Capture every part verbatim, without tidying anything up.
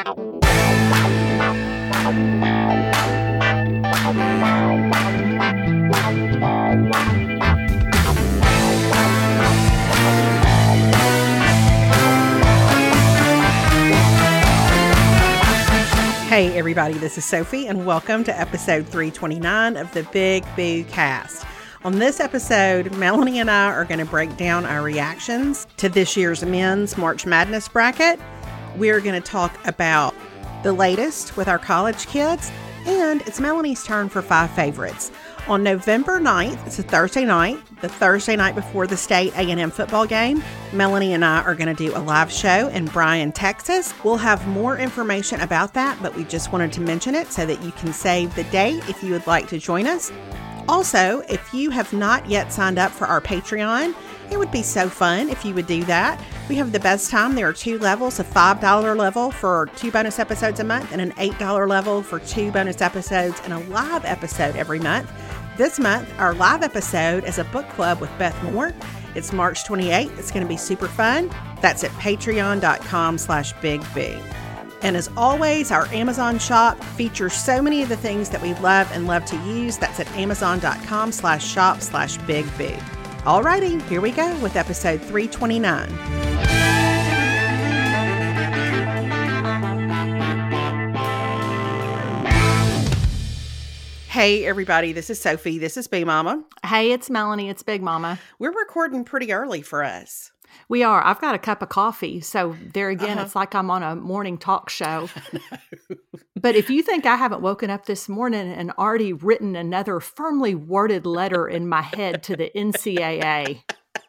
Hey everybody, this is Sophie and welcome to episode three twenty-nine of the Big Boo Cast. On this episode, Melanie and I are going to break down our reactions to this year's men's March Madness bracket. We're going to talk about the latest with our college kids, and it's Melanie's turn for five favorites. On November ninth, it's a Thursday night, the Thursday night before the state A and M football game, Melanie and I are going to do a live show in Bryan, Texas. We'll have more information about that, but we just wanted to mention it so that you can save the date if you would like to join us. Also, if you have not yet signed up for our Patreon, it would be so fun if you would do that. We have the best time. There are two levels, a five dollars level for two bonus episodes a month and an eight dollars level for two bonus episodes and a live episode every month. This month, our live episode is a book club with Beth Moore. It's March twenty-eighth. It's going to be super fun. That's at patreon.com slash big B. And as always, our Amazon shop features so many of the things that we love and love to use. That's at amazon.com slash shop slash big B. Alrighty, here we go with episode three twenty-nine. Hey everybody, this is Sophie. This is Big Mama. Hey, it's Melanie. It's Big Mama. We're recording pretty early for us. We are. I've got a cup of coffee. So there again, Uh-huh. It's like I'm on a morning talk show. But if you think I haven't woken up this morning and already written another firmly worded letter in my head to the N C A A.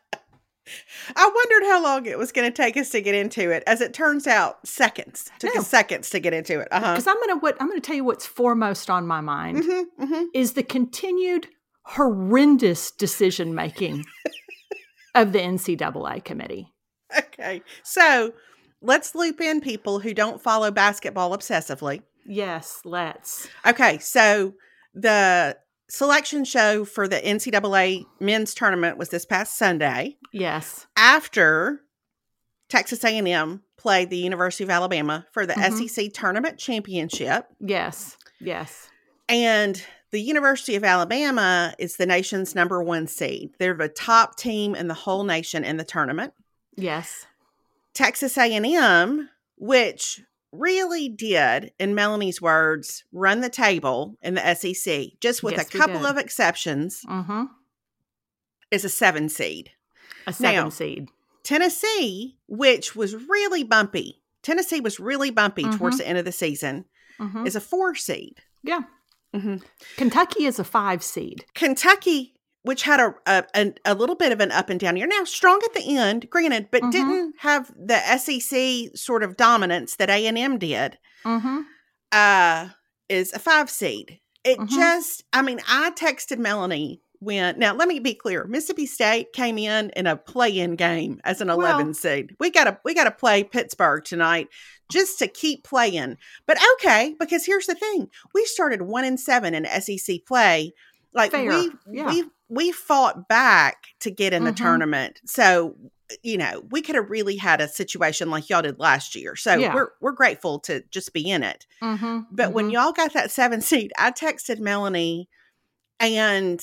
I wondered how long it was going to take us to get into it. As it turns out, seconds. Took No. us seconds to get into it. Uh-huh. Because I'm gonna what I'm gonna tell you what's foremost on my mind Mm-hmm, mm-hmm. is the continued horrendous decision making of the N C double A committee. Okay. So let's loop in people who don't follow basketball obsessively. Yes, let's. Okay. So the selection show for the N C double A men's tournament was this past Sunday. Yes. After Texas A and M played the University of Alabama for the Mhm. S E C tournament championship. Yes. Yes. And the University of Alabama is the nation's number one seed. They're the top team in the whole nation in the tournament. Yes. Texas A and M, which really did, in Melanie's words, run the table in the S E C, just with Yes, a we couple did. of exceptions, Mm-hmm. is a seven seed. A seven Now, seed. Tennessee, which was really bumpy, Tennessee was really bumpy Mhm. towards the end of the season, Mm-hmm. is a four seed. Yeah. Mm-hmm. Kentucky is a five seed. Kentucky, which had a, a a a little bit of an up and down year, now strong at the end, granted, but Mhm. didn't have the S E C sort of dominance that A and M did, Mm-hmm. uh, is a five seed. It Mhm. just, I mean, I texted Melanie when, now let me be clear, Mississippi State came in in a play-in game as an eleven Well- seed. We got to we got to play Pittsburgh tonight just to keep playing. But okay, because here's the thing: we started one and seven in S E C play. Like Fair, we yeah. we we fought back to get in the Mhm. tournament. So, you know, we could have really had a situation like y'all did last year. So Yeah. we're we're grateful to just be in it. Mm-hmm. But when y'all got that seven seed, I texted Melanie, and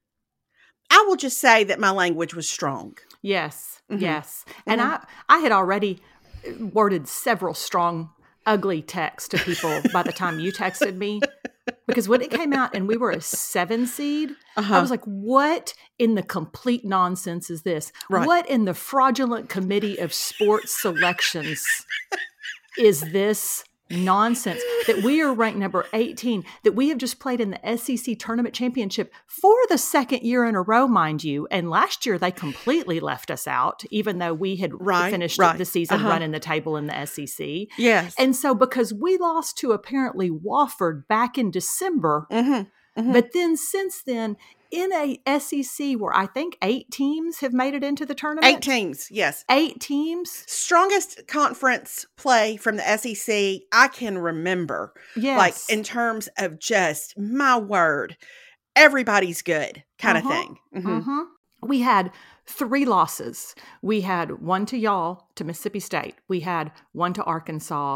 I will just say that my language was strong. Yes, Mhm. yes. And Mhm. I, I had already worded several strong, ugly texts to people by the time you texted me. Because when it came out and we were a seven seed, Uh-huh. I was like, what in the complete nonsense is this? Right. What in the fraudulent committee of sports selections is this nonsense that we are ranked number eighteen, that we have just played in the S E C tournament championship for the second year in a row, mind you. And last year they completely left us out, even though we had Right, finished right. the season Uh-huh. running the table in the S E C. Yes. And so because we lost to apparently Wofford back in December, Mm-hmm. Mhm. but then since then, in a S E C where I think eight teams have made it into the tournament. Eight teams, yes. Eight teams. Strongest conference play from the S E C I can remember. Yes. Like in terms of just, my word, everybody's good kind Uh-huh. of thing. Mhm. hmm We had three losses. We had one to y'all, to Mississippi State. We had one to Arkansas,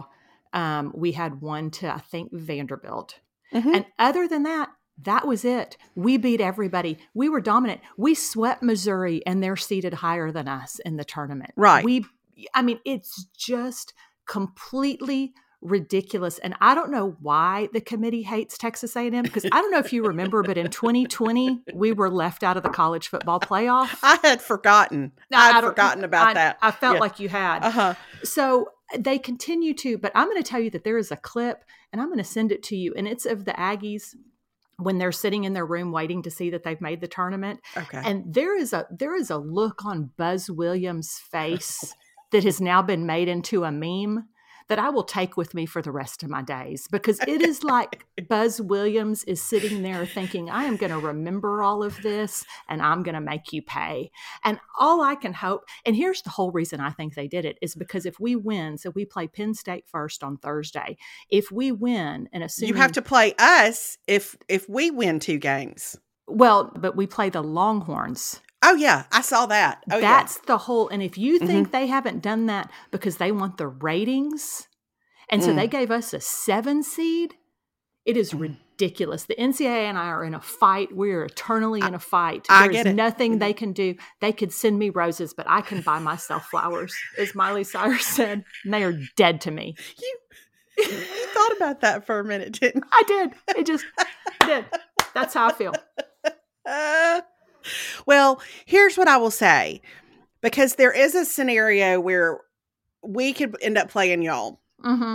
Um, we had one to, I think, Vanderbilt. Mm-hmm. And other than that, that was it. We beat everybody. We were dominant. We swept Missouri, and they're seated higher than us in the tournament. Right. We, I mean, it's just completely ridiculous. And I don't know why the committee hates Texas A and M, because I don't know if you remember, but in twenty twenty, we were left out of the college football playoff. I had forgotten. No, I had I don't- forgotten about I, that. I felt Yeah. like you had. Uh-huh. So they continue to, but I'm going to tell you that there is a clip, and I'm going to send it to you, and it's of the Aggies when they're sitting in their room waiting to see that they've made the tournament. Okay. And there is a there is a look on Buzz Williams' face that has now been made into a meme that I will take with me for the rest of my days, because it is like Buzz Williams is sitting there thinking, I am going to remember all of this and I'm going to make you pay. And all I can hope, and here's the whole reason I think they did it, is because if we win, so we play Penn State first on Thursday. If we win, and assuming You have to play us if if we win two games. well, but we play the Longhorns. Oh, yeah. I saw that. Oh, That's the whole, and if you think they haven't done that because they want the ratings, and so Mm. they gave us a seven seed, it is ridiculous. The N C double A and I are in a fight. We are eternally in a fight. I There is get it. nothing they can do. They could send me roses, but I can buy myself flowers, as Miley Cyrus said, and they are dead to me. You, you thought about that for a minute, didn't I did. It just did. That's how I feel. you? Uh, well, here's what I will say. Because there is a scenario where we could end up playing y'all. Mm-hmm.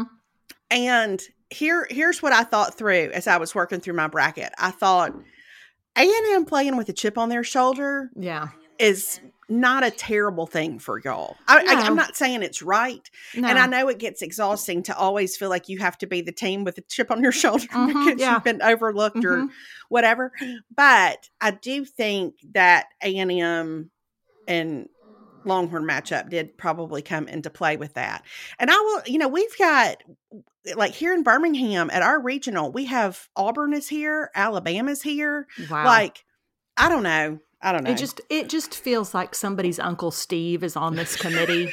And here, here's what I thought through as I was working through my bracket. I thought A and M playing with a chip on their shoulder Yeah. is not a terrible thing for y'all. I, I, No. I'm not saying it's right. No. And I know it gets exhausting to always feel like you have to be the team with a chip on your shoulder Mhm, because yeah. you've been overlooked or Mhm. whatever. But I do think that A and M and Longhorn matchup did probably come into play with that. And I will, you know, we've got, like here in Birmingham at our regional, we have Auburn is here, Alabama's here. Wow. Like, I don't know. I don't know. It just it just feels like somebody's Uncle Steve is on this committee.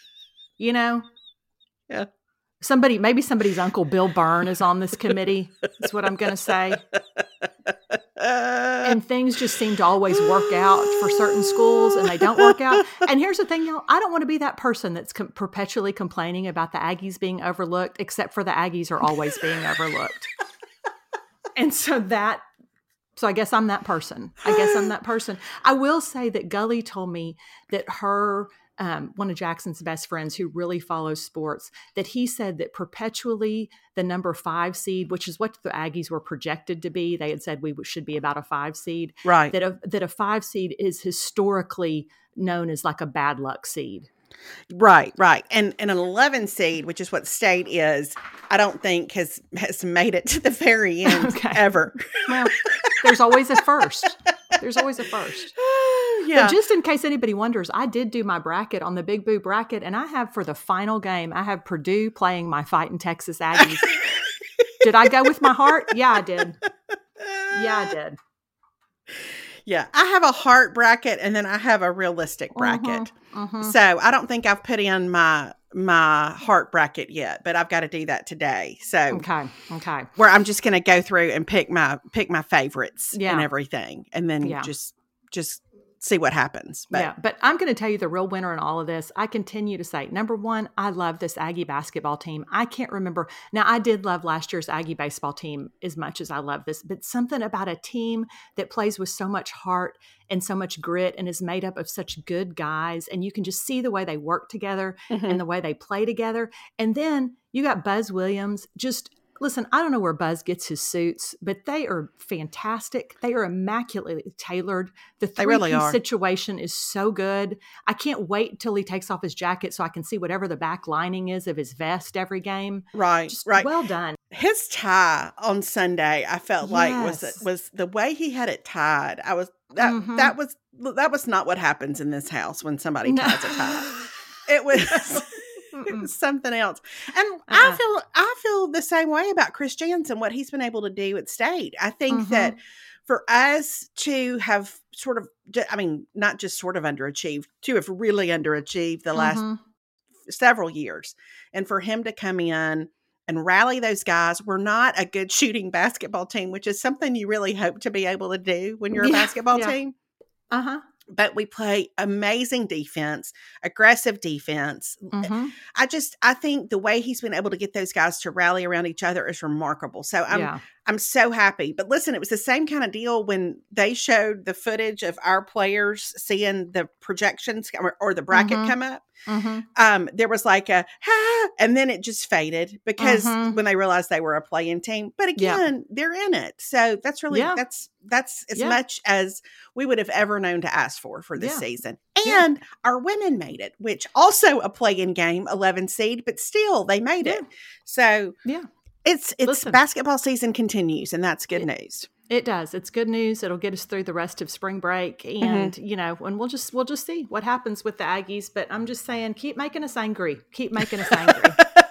You know? Yeah. Somebody maybe somebody's Uncle Bill Byrne is on this committee. That's what I'm gonna say. Uh, And things just seem to always work out for certain schools, and they don't work out. And here's the thing, y'all. I don't want to be that person that's com- perpetually complaining about the Aggies being overlooked, except for the Aggies are always being overlooked. And so that, so I guess I'm that person. I guess I'm that person. I will say that Gully told me that her, um, one of Jackson's best friends who really follows sports, that he said that perpetually the number five seed, which is what the Aggies were projected to be, they had said we should be about a five seed, right. that a, that a five seed is historically known as like a bad luck seed. Right, right. And, and an eleven seed, which is what state is, I don't think has, has made it to the very end Okay. ever. Well, there's always a first. There's always a first. Yeah. But just in case anybody wonders, I did do my bracket on the Big Boo bracket, and I have for the final game, I have Purdue playing my Fighting Texas Aggies. Did I go with my heart? Yeah, I did. Yeah, I did. Yeah. I have a heart bracket and then I have a realistic bracket. Mhm, mhm. So I don't think I've put in my my heart bracket yet, but I've got to do that today. So Okay. Okay. where I'm just going to go through and pick my pick my favorites Yeah. and everything, and then Yeah. just just see what happens. But yeah, but I'm going to tell you the real winner in all of this. I continue to say, number one, I love this Aggie basketball team. I can't remember. Now, I did love last year's Aggie baseball team as much as I love this, but something about a team that plays with so much heart and so much grit and is made up of such good guys. And you can just see the way they work together Mhm. and the way they play together. And then you got Buzz Williams. Just listen, I don't know where Buzz gets his suits, but they are fantastic. They are immaculately tailored. The They really three-piece are. situation is so good. I can't wait till he takes off his jacket so I can see whatever the back lining is of his vest every game. right, Just right. well done. His tie on Sunday, I felt like was Yes. was the way he had it tied. I was that Mhm. that was that was not what happens in this house when somebody No. ties a tie. It was it Mm-mm. was something else. And Uh-uh. I feel I feel the same way about Chris Jansen, what he's been able to do at State. I think Mhm. that for us to have sort of, I mean, not just sort of underachieved, to have really underachieved the last Mhm. several years, and for him to come in and rally those guys. We're not a good shooting basketball team, which is something you really hope to be able to do when you're a Yeah, basketball yeah. team. Uh-huh. But we play amazing defense, aggressive defense. Mm-hmm. I just, I think the way he's been able to get those guys to rally around each other is remarkable. So I'm, Yeah. I'm so happy. But listen, it was the same kind of deal when they showed the footage of our players seeing the projections or, or the bracket Mhm. come up. Mm-hmm. Um, there was like a, ah, and then it just faded because Mhm. when they realized they were a playing team. But Yeah. again, they're in it. So that's really, Yeah. that's, that's as Yeah. much as we would have ever known to ask for for this Yeah. season. Yeah. And our women made it, which also a play-in game, eleven seed, but still they made Yeah. it. So Yeah. it's, it's Listen. basketball season continues, and that's good It- news. It does. It's good news. It'll get us through the rest of spring break, and you know, and we'll just we'll just see what happens with the Aggies. But I'm just saying, keep making us angry. Keep making us angry.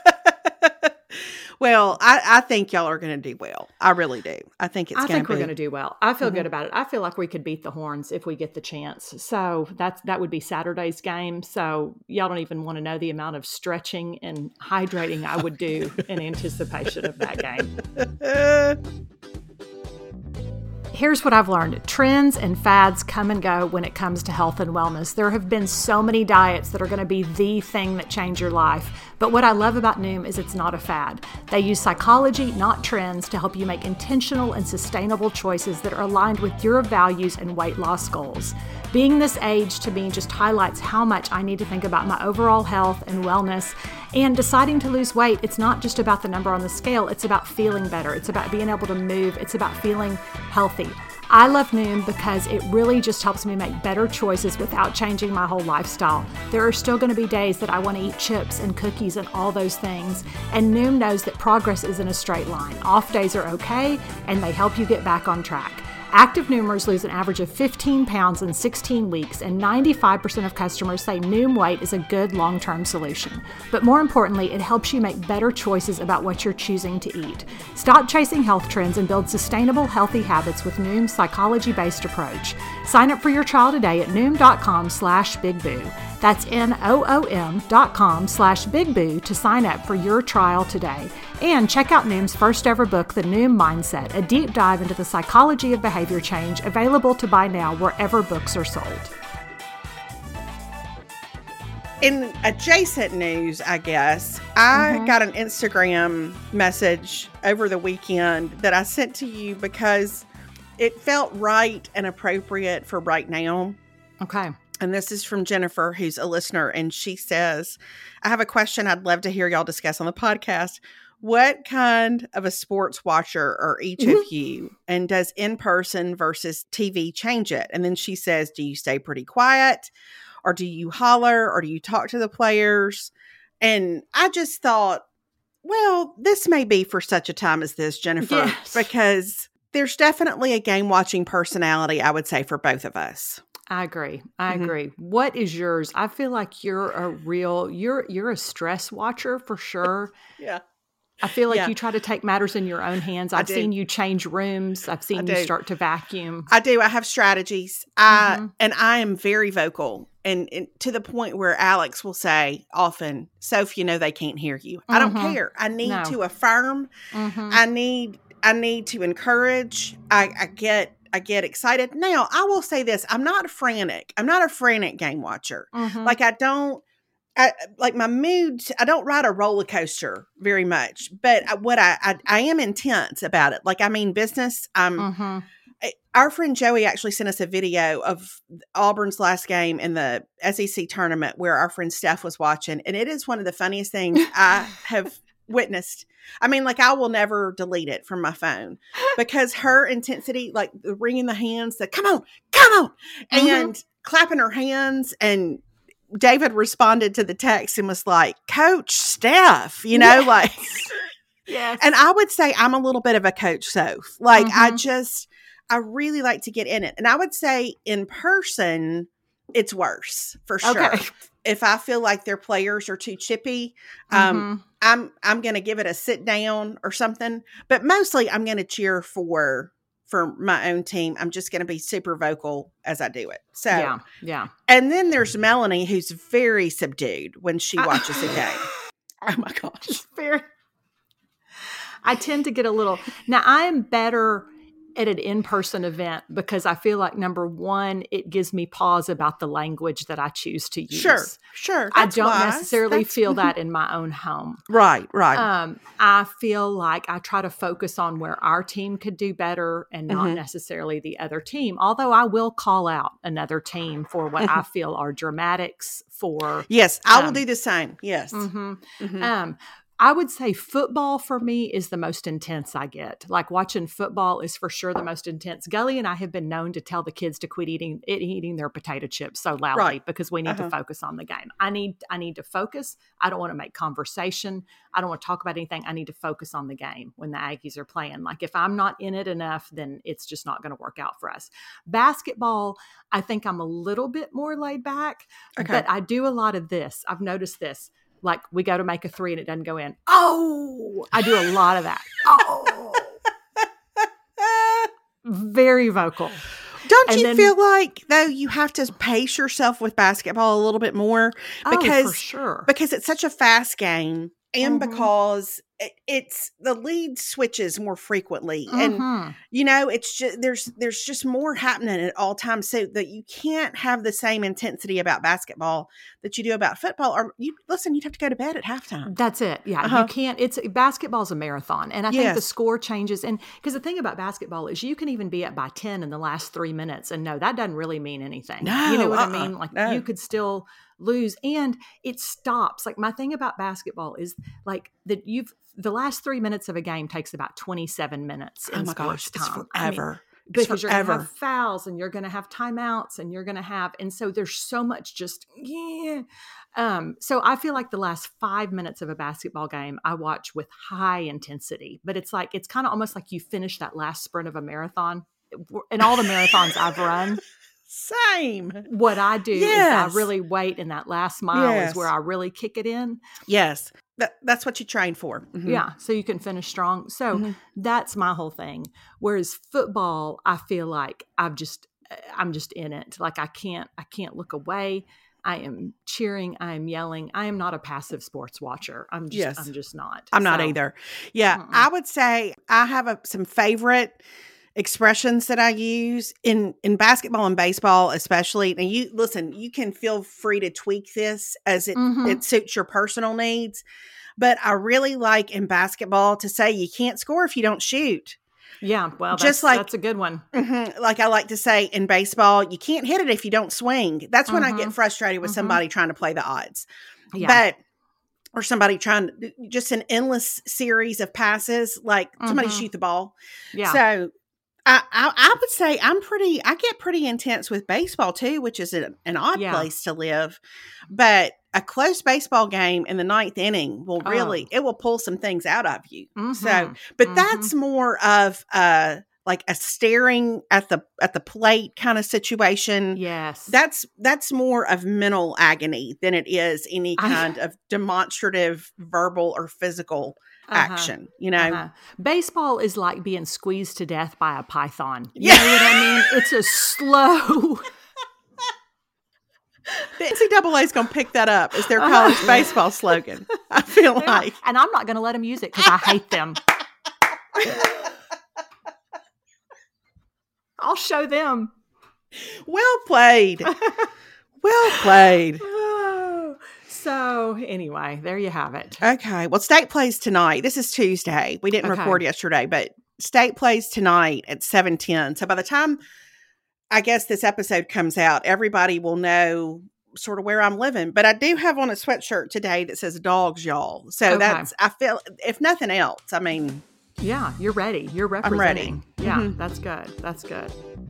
Well, I, I think y'all are going to do well. I really do. I think it's I going think to we're be. going to do well. I feel Mhm. good about it. I feel like we could beat the Horns if we get the chance. So that's that would be Saturday's game. So y'all don't even want to know the amount of stretching and hydrating I would do in anticipation of that game. Here's what I've learned. Trends and fads come and go when it comes to health and wellness. There have been so many diets that are going to be the thing that change your life. But what I love about Noom is it's not a fad. They use psychology, not trends, to help you make intentional and sustainable choices that are aligned with your values and weight loss goals. Being this age to me just highlights how much I need to think about my overall health and wellness. And deciding to lose weight, it's not just about the number on the scale. It's about feeling better. It's about being able to move. It's about feeling healthy. I love Noom because it really just helps me make better choices without changing my whole lifestyle. There are still going to be days that I want to eat chips and cookies and all those things. And Noom knows that progress isn't a straight line. Off days are okay, and they help you get back on track. Active Noomers lose an average of fifteen pounds in sixteen weeks, and ninety-five percent of customers say Noom Weight is a good long-term solution. But more importantly, it helps you make better choices about what you're choosing to eat. Stop chasing health trends and build sustainable, healthy habits with Noom's psychology-based approach. Sign up for your trial today at Noom.com slash Big Boo. That's N-O-O-M dot com slash Big Boo to sign up for your trial today. And check out Noom's first ever book, The Noom Mindset, a deep dive into the psychology of behavior change, available to buy now wherever books are sold. In adjacent news, I guess, I Mhm. got an Instagram message over the weekend that I sent to you because it felt right and appropriate for right now. Okay. And this is from Jennifer, who's a listener, and she says, I have a question I'd love to hear y'all discuss on the podcast. What kind of a sports watcher are each of you? And does in-person versus T V change it? And then she says, do you stay pretty quiet? Or do you holler? Or do you talk to the players? And I just thought, well, this may be for such a time as this, Jennifer, Yes. because there's definitely a game-watching personality, I would say, for both of us. I agree. I Mhm. agree. What is yours? I feel like you're a real, you're, you're a stress watcher for sure. Yeah. I feel like Yeah. you try to take matters in your own hands. I've do. seen you change rooms. I've seen you do. start to vacuum. I do. I have strategies. I Mhm. and I am very vocal, and, and to the point where Alex will say often, "Soph, you know they can't hear you." I don't Mhm. care. I need No. to affirm. Mhm. I need. I need to encourage. I, I get. I get excited. Now, I will say this: I'm not frantic. I'm not a frantic game watcher. Mhm. Like I don't. I, like my mood, I don't ride a roller coaster very much, but I, what I, I, I am intense about it. Like, I mean, business, I'm, Mhm. I- our friend Joey actually sent us a video of Auburn's last game in the S E C tournament where our friend Steph was watching. And it is one of the funniest things I have witnessed. I mean, like I will never delete it from my phone because her intensity, like the wringing the hands, the come on, come on, Mhm. and clapping her hands. And David responded to the text and was like, Coach Steph, you know, Yes. like, Yes. and I would say I'm a little bit of a Coach Soph. Like, I Mhm. just, I really like to get in it. And I would say in person, it's worse for sure. Okay. If I feel like their players are too chippy, um, Mhm. I'm, I'm going to give it a sit down or something, but mostly I'm going to cheer for, for my own team. I'm just going to be super vocal as I do it. So, Yeah. Yeah. and then there's Melanie, who's very subdued when she I- watches a game. Oh my gosh. It's very. I tend to get a little, now I am better at an in-person event because I feel like, number one, it gives me pause about the language that I choose to use. Sure, sure. I That's don't wise. necessarily That's, feel that in my own home. Right, right. Um, I feel like I try to focus on where our team could do better and not mm-hmm. necessarily the other team, although I will call out another team for what mm-hmm. I feel are dramatics for. Yes, I um, will do the same. Yes. Mm-hmm. Mm-hmm. Um, I would say football for me is the most intense I get. Like watching football is for sure the most intense. Gully and I have been known to tell the kids to quit eating eating their potato chips so loudly right. because we need uh-huh. to focus on the game. I need I need to focus. I don't want to make conversation. I don't want to talk about anything. I need to focus on the game when the Aggies are playing. Like if I'm not in it enough, then it's just not going to work out for us. Basketball, I think I'm a little bit more laid back, okay. but I do a lot of this. I've noticed this. Like we go to make a three and it doesn't go in. Oh, I do a lot of that. Oh, very vocal. Don't and you then, feel like though you have to pace yourself with basketball a little bit more because oh, for sure. because it's such a fast game and mm-hmm. because it, it's the lead switches more frequently mm-hmm. and you know it's just there's there's just more happening at all times so that you can't have the same intensity about basketball that you do about football or you listen you'd have to go to bed at halftime. That's it. Yeah, uh-huh. you can't. It's basketball's a marathon, and I yes. think the score changes. And because the thing about basketball is you can even be up by ten in the last three minutes, and no, that doesn't really mean anything. No, you know what uh-uh, I mean? Like no. you could still lose, and it stops. Like my thing about basketball is like that you've the last three minutes of a game takes about twenty-seven minutes. In oh my gosh, time. it's forever. I mean, it's because forever. You're going to have fouls and you're going to have timeouts and you're going to have, and so there's so much just, yeah. Um, so I feel like the last five minutes of a basketball game I watch with high intensity, but it's like, it's kind of almost like you finish that last sprint of a marathon. In all the marathons I've run, same. What I do yes. is I really wait in that last mile yes. is where I really kick it in. Yes. That, that's what you train for. Mm-hmm. Yeah. So you can finish strong. So mm-hmm. that's my whole thing. Whereas football, I feel like I've just, I'm just in it. Like I can't, I can't look away. I am cheering. I am yelling. I am not a passive sports watcher. I'm just, yes. I'm just not. I'm so, not either. Yeah. Mm-mm. I would say I have a, some favorite expressions that I use in, in basketball and baseball, especially. And you listen, you can feel free to tweak this as it, mm-hmm. it suits your personal needs. But I really like in basketball to say you can't score if you don't shoot. Yeah, well, that's, just like that's a good one. Mm-hmm, like I like to say in baseball, you can't hit it if you don't swing. That's when mm-hmm. I get frustrated with mm-hmm. somebody trying to play the odds. Yeah. But or somebody trying to just an endless series of passes, like mm-hmm. somebody shoot the ball. Yeah. So I, I I would say I'm pretty. I get pretty intense with baseball too, which is a, an odd yeah. place to live. But a close baseball game in the ninth inning will really, oh. it will pull some things out of you. Mm-hmm. So, but mm-hmm. that's more of a, like a staring at the, at the plate kind of situation. Yes. That's, that's more of mental agony than it is any kind I, of demonstrative verbal or physical uh-huh. action, you know? Uh-huh. Baseball is like being squeezed to death by a python. You yeah. know what I mean? It's a slow... The N C double A is going to pick that up as their college baseball slogan. I feel yeah. like. And I'm not going to let them use it because I hate them. I'll show them. Well played. Well played. So anyway, there you have it. Okay. Well, State plays tonight. This is Tuesday. We didn't okay. record yesterday, but State plays tonight at seven ten. So by the time I guess this episode comes out, everybody will know sort of where I'm living. But I do have on a sweatshirt today that says dogs, y'all. So okay. that's, I feel, if nothing else, I mean. Yeah, you're ready. You're representing. I'm ready. Yeah, mm-hmm. that's good. That's good.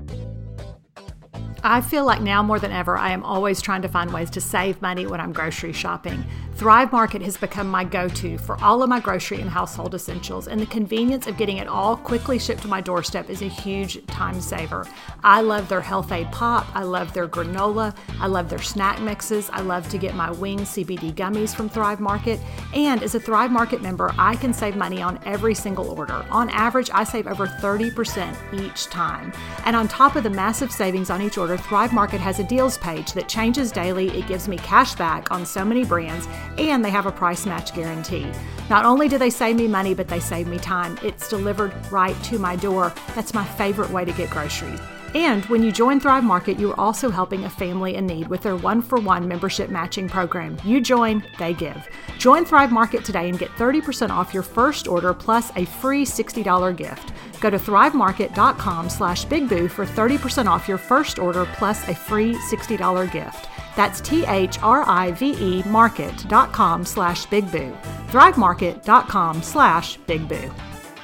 I feel like now more than ever, I am always trying to find ways to save money when I'm grocery shopping. Thrive Market has become my go-to for all of my grocery and household essentials, and the convenience of getting it all quickly shipped to my doorstep is a huge time saver. I love their Health Aid Pop. I love their granola. I love their snack mixes. I love to get my wing C B D gummies from Thrive Market. And as a Thrive Market member, I can save money on every single order. On average, I save over thirty percent each time. And on top of the massive savings on each order, Thrive Market has a deals page that changes daily. It gives me cash back on so many brands, And they have a price match guarantee. Not only do they save me money, but they save me time. It's delivered right to my door. That's my favorite way to get groceries. And when you join Thrive Market, you are also helping a family in need with their one-for-one membership matching program. You join, they give. Join Thrive Market today and get thirty percent off your first order plus a free sixty dollars gift. Go to thrivemarket.com slash bigboo for thirty percent off your first order plus a free sixty dollars gift. That's T-H-R-I-V-E market.com slash bigboo. thrivemarket.com slash bigboo.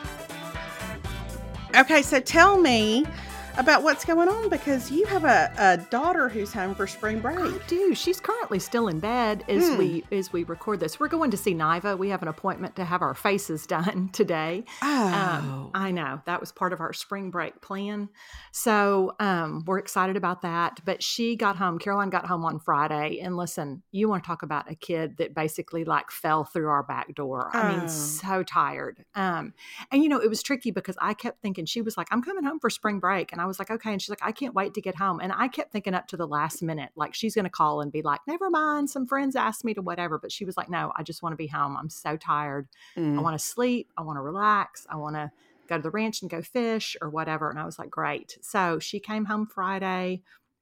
Okay, so tell me about what's going on, because you have a, a daughter who's home for spring break. I do. She's currently still in bed as Hmm. we as we record this. We're going to see Niva. We have an appointment to have our faces done today. Oh. Um, I know. That was part of our spring break plan. So um, we're excited about that. But she got home, Caroline got home on Friday. And listen, you want to talk about a kid that basically like fell through our back door. I Oh. mean, so tired. Um, and, you know, it was tricky because I kept thinking, she was like, I'm coming home for spring break. And I was like, okay. And she's like, I can't wait to get home. And I kept thinking up to the last minute, like she's going to call and be like, never mind. Some friends asked me to whatever. But she was like, no, I just want to be home. I'm so tired. Mm. I want to sleep. I want to relax. I want to go to the ranch and go fish or whatever. And I was like, great. So she came home Friday,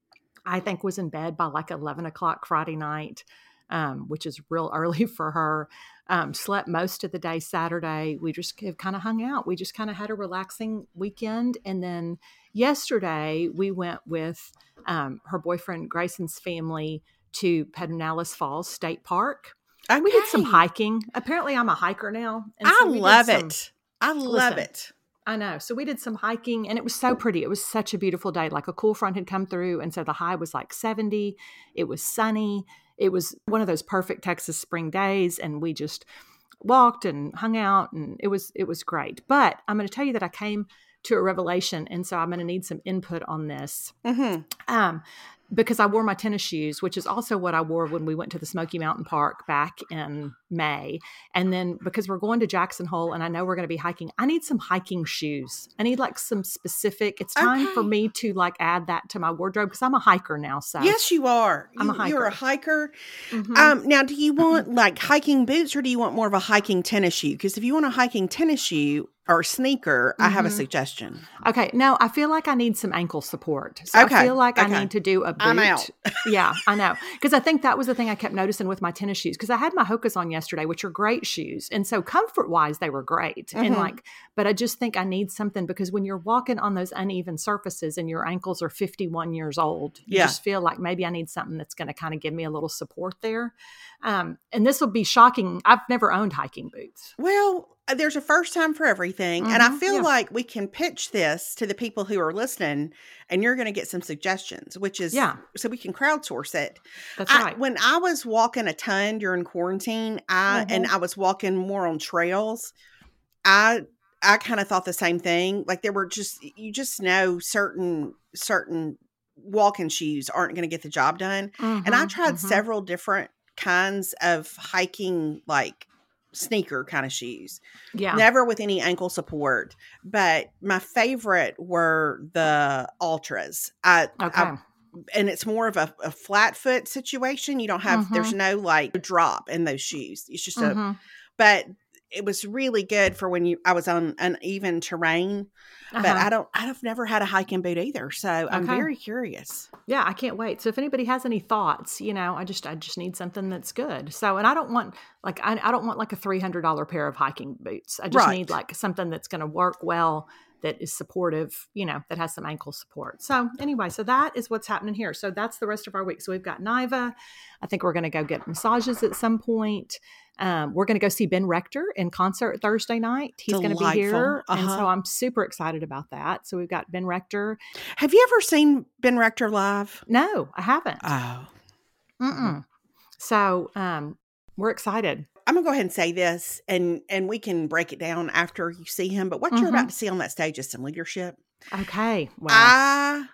I think was in bed by like eleven o'clock Friday night, um, which is real early for her. Um, slept most of the day Saturday. We just kind of hung out. We just kind of had a relaxing weekend. And then yesterday we went with um, her boyfriend Grayson's family to Pedernales Falls State Park. Okay. We did some hiking. Apparently I'm a hiker now. And I so we did love some- it. I love Listen. it. I know. So we did some hiking and it was so pretty. It was such a beautiful day. Like a cool front had come through. And so the high was like seventy. It was sunny. It was one of those perfect Texas spring days. And we just walked and hung out and it was, it was great. But I'm going to tell you that I came to a revelation. And so I'm going to need some input on this. Mm-hmm. Um, because I wore my tennis shoes, which is also what I wore when we went to the Smoky Mountain Park back in May. And then because we're going to Jackson Hole and I know we're going to be hiking, I need some hiking shoes. I need like some specific, it's time Okay. for me to like add that to my wardrobe because I'm a hiker now. So Yes, you are. I'm a You- You're a hiker. hiker. Mhm. Um, now, do you want like hiking boots or do you want more of a hiking tennis shoe? Because if you want a hiking tennis shoe or sneaker, I have a Mhm. suggestion. Okay. No, I feel like I need some ankle support. So Okay, I feel like okay. I need to do a boot. I'm out. Yeah, I know. Because I think that was the thing I kept noticing with my tennis shoes. Because I had my Hokas on yesterday, which are great shoes. And so comfort wise, they were great. And Mhm. like, but I just think I need something because when you're walking on those uneven surfaces and your ankles are fifty-one years old, you Yeah. just feel like maybe I need something that's going to kind of give me a little support there. Um, and this will be shocking. I've never owned hiking boots. Well, there's a first time for everything. And I Mhm, feel yeah. like we can pitch this to the people who are listening and you're going to get some suggestions, which is Yeah. so we can crowdsource it. That's I, right. When I was walking a ton during quarantine, I and Mhm. I was walking more on trails, I I kind of thought the same thing. Like there were just you just know certain certain walking shoes aren't going to get the job done. And I Mhm, tried mhm. several different kinds of hiking like sneaker kind of shoes. Yeah. Never with any ankle support, but my favorite were the Ultras. I, Okay. I and it's more of a, a flat foot situation. You don't have there's Mhm. no like drop in those shoes. It's just a Mhm. but it was really good for when you I was on uneven terrain. But Uh-huh. I don't I've never had a hiking boot either. So I'm Okay. very curious. Yeah, I can't wait. So if anybody has any thoughts, you know, I just I just need something that's good. So and I don't want like I, I don't want like a three hundred dollars pair of hiking boots. I just Right. need like something that's going to work well, that is supportive, you know, that has some ankle support. So anyway, so that is what's happening here. So that's the rest of our week. So we've got Niva. I think we're going to go get massages at some point. Um, we're going to go see Ben Rector in concert Thursday night. He's going to be Delightful. here. And Uh-huh. so I'm super excited about that. So we've got Ben Rector. Have you ever seen Ben Rector live? No, I haven't. Oh. Mm-mm. So um, we're excited. I'm gonna go ahead and say this, and and we can break it down after you see him. But what you're Mhm. about to see on that stage is some leadership. Okay. Well, I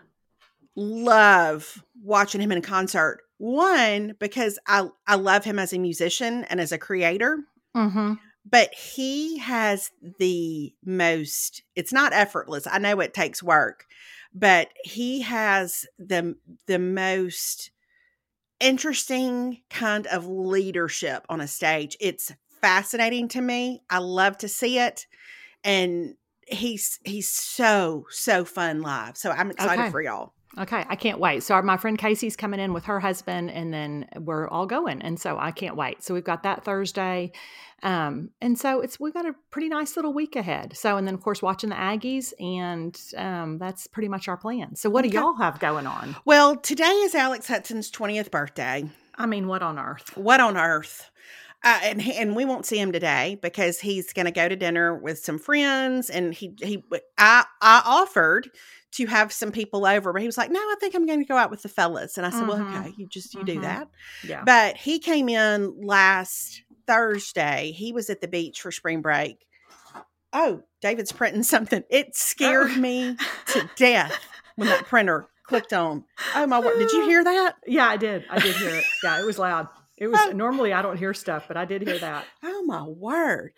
love watching him in a concert. One, because I I love him as a musician and as a creator, mm-hmm. but he has the most. It's not effortless. I know it takes work, but he has the the most interesting kind of leadership on a stage. It's fascinating to me. I love to see it. And he's he's so, so fun live. So I'm excited Okay. for y'all. Okay, I can't wait. So our, my friend Casey's coming in with her husband, and then we're all going, and so I can't wait. So we've got that Thursday, um, and so it's we've got a pretty nice little week ahead. So and then of course watching the Aggies, and um, that's pretty much our plan. So what Okay. do y'all have going on? Well, today is Alex Hudson's twentieth birthday. I mean, what on earth? What on earth? Uh, and he, and we won't see him today because he's going to go to dinner with some friends. And he he I I offered to have some people over, but he was like, "No, I think I'm going to go out with the fellas." And I said, Mm-hmm. "Well, okay, you just you Mm-hmm. do that." Yeah. But he came in last Thursday. He was at the beach for spring break. Oh, David's printing something. It scared Oh. me to death when that printer clicked on. Oh my word! Did you hear that? Yeah, I did. I did hear it. Yeah, it was loud. It was Oh. normally I don't hear stuff, but I did hear that. Oh my word!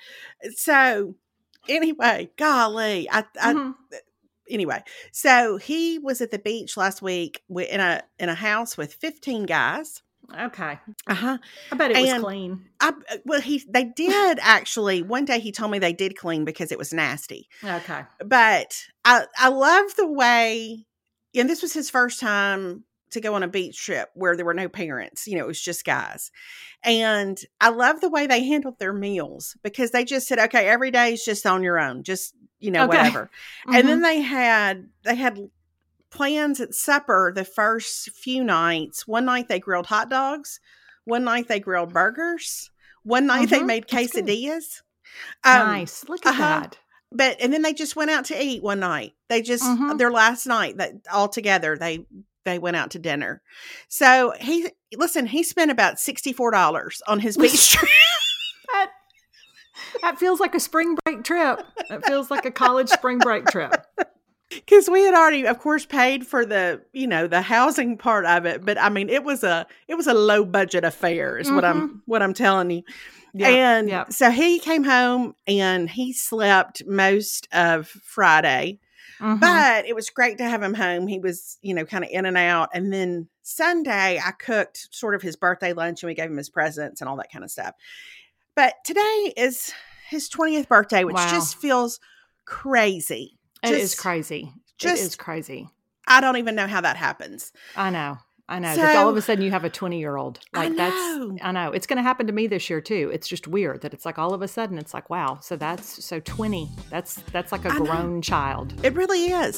So anyway, golly, I, I Mhm. anyway. So he was at the beach last week wi- in a in a house with fifteen guys. Okay. Uh huh. I bet it was And clean. I well he they did actually. One day he told me they did clean because it was nasty. Okay. But I I love the way, and this was his first time to go on a beach trip where there were no parents. You know, it was just guys. And I love the way they handled their meals because they just said, okay, every day is just on your own, just, you know, Okay. whatever. Mhm. And then they had, they had plans at supper the first few nights. One night they grilled hot dogs. One night they grilled burgers. One night they Mhm. made That's good. quesadillas. Um, Nice. Look at uh-huh. that. But, and then they just went out to eat one night. They just, Mhm. their last night that all together, they, they went out to dinner. So he, listen, he spent about sixty-four dollars on his beach trip. That, that feels like a spring break trip. It feels like a college spring break trip. Because we had already, of course, paid for the, you know, the housing part of it. But I mean, it was a, it was a low budget affair is what I'm, what I'm telling you. Yeah. And yeah. so he came home and he slept most of Friday. Mhm. But it was great to have him home. He was, you know, kind of in and out. And then Sunday, I cooked sort of his birthday lunch and we gave him his presents and all that kind of stuff. But today is his twentieth birthday, which Wow. just feels crazy. It just, is crazy. just- it is crazy. I don't even know how that happens. I know. I know. So- that all of a sudden you have a twenty year old. I Like that's, know. I know. It's going to happen to me this year too. It's just weird that it's like all of a sudden it's like, wow. So that's, so twenty, that's, that's like a I know. grown child. It really is.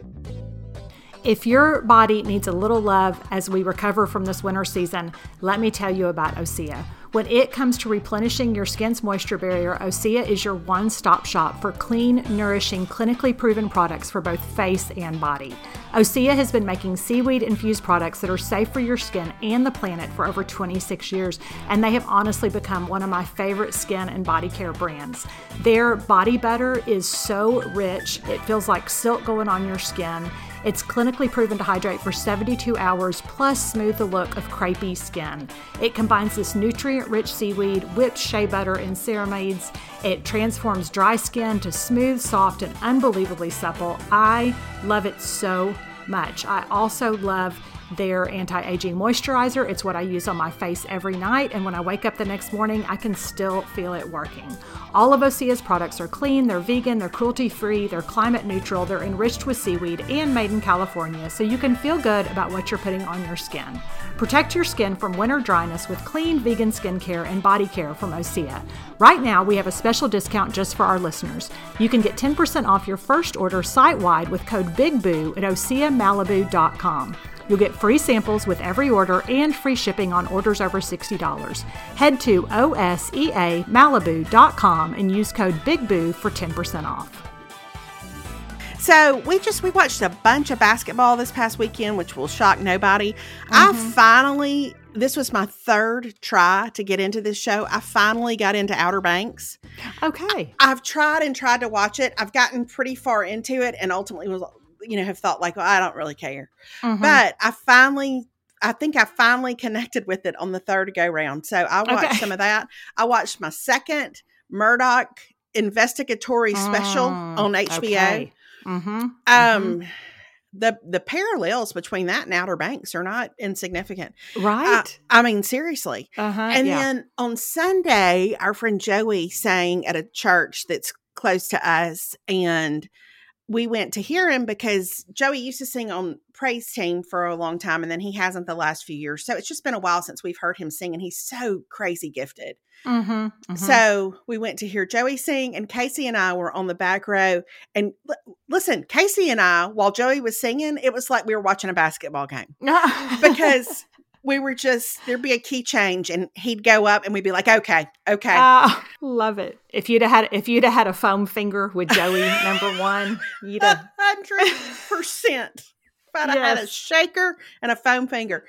If your body needs a little love as we recover from this winter season, let me tell you about Osea. When it comes to replenishing your skin's moisture barrier, Osea is your one-stop shop for clean, nourishing, clinically proven products for both face and body. Osea has been making seaweed-infused products that are safe for your skin and the planet for over twenty-six years, and they have honestly become one of my favorite skin and body care brands. Their body butter is so rich, it feels like silk going on your skin. It's clinically proven to hydrate for seventy-two hours, plus smooth the look of crepey skin. It combines this nutrient-rich seaweed, whipped shea butter, and ceramides. It transforms dry skin to smooth, soft, and unbelievably supple. I love it so much. I also love their anti-aging moisturizer. It's what I use on my face every night, and when I wake up the next morning, I can still feel it working. All of Osea's products are clean, they're vegan, they're cruelty-free, they're climate neutral, they're enriched with seaweed, and made in California, so you can feel good about what you're putting on your skin. Protect your skin from winter dryness with clean vegan skincare and body care from Osea. Right now, we have a special discount just for our listeners. You can get ten percent off your first order site-wide with code BIGBOO at osea malibu dot com. You'll get free samples with every order and free shipping on orders over sixty dollars. Head to osea malibu dot com and use code BIGBOO for ten percent off. So we just, we watched a bunch of basketball this past weekend, which will shock nobody. Mm-hmm. I finally, this was my third try to get into this show. I finally got into Outer Banks. Okay. I've tried and tried to watch it. I've gotten pretty far into it and ultimately was, you know, have thought like, well, I don't really care. Mhm. But I finally, I think I finally connected with it on the third go round. So I watched Okay. some of that. I watched my second Murdoch investigatory special Mm, on H B O. okay. Mm-hmm. Um, the the parallels between that and Outer Banks are not insignificant. Right. Uh, I mean, seriously. Uh-huh. And yeah. then on Sunday, our friend Joey sang at a church that's close to us, and we went to hear him because Joey used to sing on praise team for a long time, and then he hasn't the last few years. So it's just been a while since we've heard him sing, and he's so crazy gifted. Mm-hmm, mm-hmm. So we went to hear Joey sing, and Casey and I were on the back row. And l- listen, Casey and I, while Joey was singing, it was like we were watching a basketball game because we were just, there'd be a key change and he'd go up and we'd be like, okay, okay. Uh, love it. If you'd have had, if you'd have had a foam finger with Joey number one, you'd have. Hundred percent. If I'd have Yes. had a shaker and a foam finger.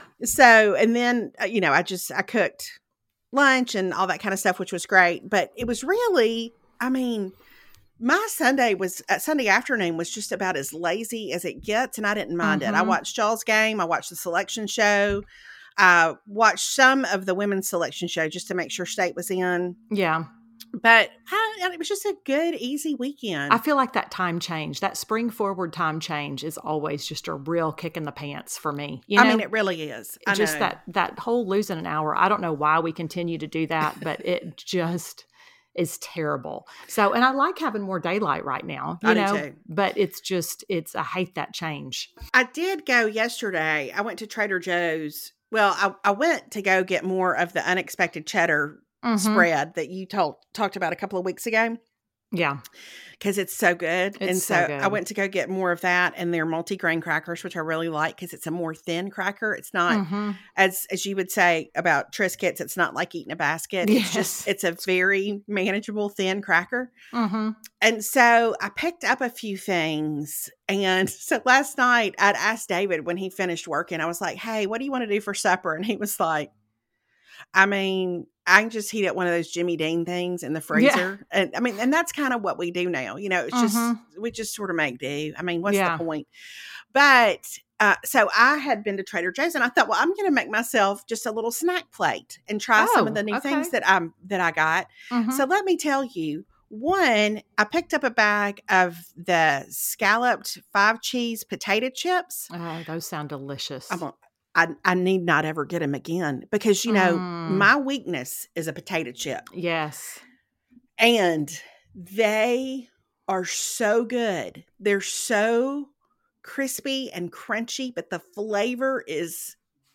So, and then, uh, you know, I just, I cooked lunch and all that kind of stuff, which was great. But it was really, I mean, my Sunday was, uh, Sunday afternoon was just about as lazy as it gets. And I didn't mind Mhm. it. I watched y'all's game. I watched the selection show. I watched some of the women's selection show just to make sure State was in. Yeah. But I, it was just a good, easy weekend. I feel like that time change, that spring forward time change is always just a real kick in the pants for me. You know, I mean, it really is. I just know. that, that whole losing an hour. I don't know why we continue to do that, but it just is terrible. So, and I like having more daylight right now, you I do know, too. but it's just, it's, I hate that change. I did go yesterday. I went to Trader Joe's. Well, I, I went to go get more of the unexpected cheddar Mhm. spread that you told talked about a couple of weeks ago Yeah. because it's so good. It's and so, so good. I went to go get more of that and their multi-grain crackers, which I really like because it's a more thin cracker. It's not Mhm. as as you would say about Triscuits. It's not like eating a basket. It's just Yes. it's a very manageable thin cracker. Mhm. And so I picked up a few things. And so last night I'd asked David when he finished working, I was like, hey, what do you want to do for supper? And he was like, I mean, I can just heat up one of those Jimmy Dean things in the freezer. And I mean, and that's kind of what we do now. You know, it's just, Mhm. we just sort of make do. I mean, what's Yeah. the point? But uh, so I had been to Trader Joe's and I thought, well, I'm going to make myself just a little snack plate and try some of Oh, the new okay. things that I'm, that I got. Mhm. So let me tell you, one, I picked up a bag of the scalloped five cheese potato chips. Oh, those sound delicious. I'm a, I, I need not ever get them again because, you know, Mm. my weakness is a potato chip. Yes. And they are so good. They're so crispy and crunchy, but the flavor is,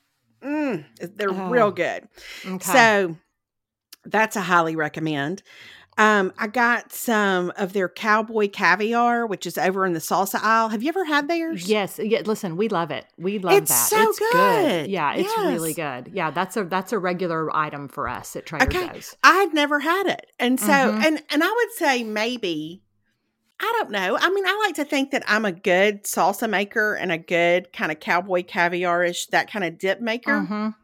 mm, they're Oh. real good. Okay. So that's a highly recommend. Um, I got some of their cowboy caviar, which is over in the salsa aisle. Have you ever had theirs? Yes. Yeah. Listen, we love it. We love It's that. so it's good. Yeah, it's really Yes. good. Yeah, that's a that's a regular item for us at Trader Okay. Joe's. I had never had it. And so, Mhm. and, and I would say maybe, I don't know. I mean, I like to think that I'm a good salsa maker and a good kind of cowboy caviar-ish, that kind of dip maker. Mhm.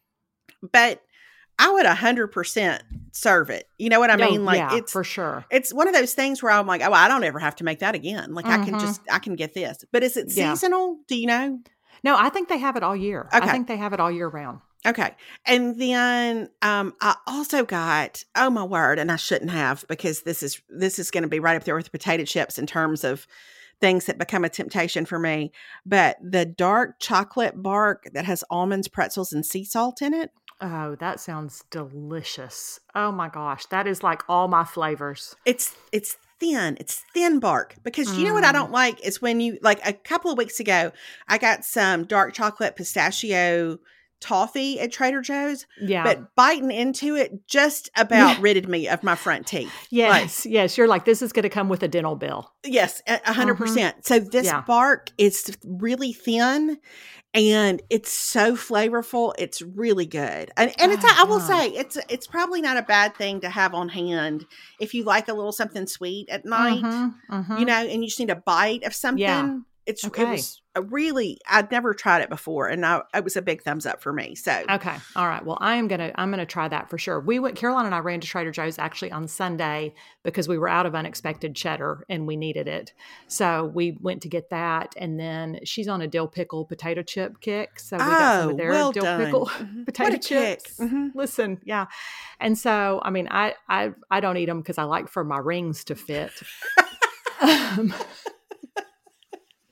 But I would one hundred percent serve it. You know what I No, mean? Like yeah, it's, for sure. it's one of those things where I'm like, oh, I don't ever have to make that again. Like I can Mhm. just, I can get this. But is it Yeah. seasonal? Do you know? No, I think they have it all year. Okay. I think they have it all year round. Okay. And then um I also got, oh my word, and I shouldn't have because this is this is going to be right up there with potato chips in terms of things that become a temptation for me. But the dark chocolate bark that has almonds, pretzels, and sea salt in it. Oh, that sounds delicious. Oh my gosh, that is like all my flavors. It's it's thin. It's thin bark because you know what I Mm. don't like is when you like a couple of weeks ago I got some dark chocolate pistachio toffee at Trader Joe's, Yeah. but biting into it just about ridded me of my front teeth. Like, yes, yes. You're like, this is going to come with a dental bill. yes, a a hundred percent. So this Yeah. bark is really thin and it's so flavorful. It's really good. And and it's, Oh, I will yum. say, it's it's probably not a bad thing to have on hand if you like a little something sweet at night, Mhm, mhm. you know, and you just need a bite of something. Yeah. It's Okay. it was a really, I'd never tried it before, and I, it was a big thumbs up for me. So Okay. All right. Well, I am gonna I'm gonna try that for sure. We went Caroline and I ran to Trader Joe's actually on Sunday because we were out of unexpected cheddar and we needed it. So we went to get that, and then she's on a dill pickle potato chip kick. So we got some oh, of their well dill done. pickle Mhm. potato What a kick. chips. Mhm. Listen, yeah. And so I mean, I I I don't eat them because I like for my rings to fit. um,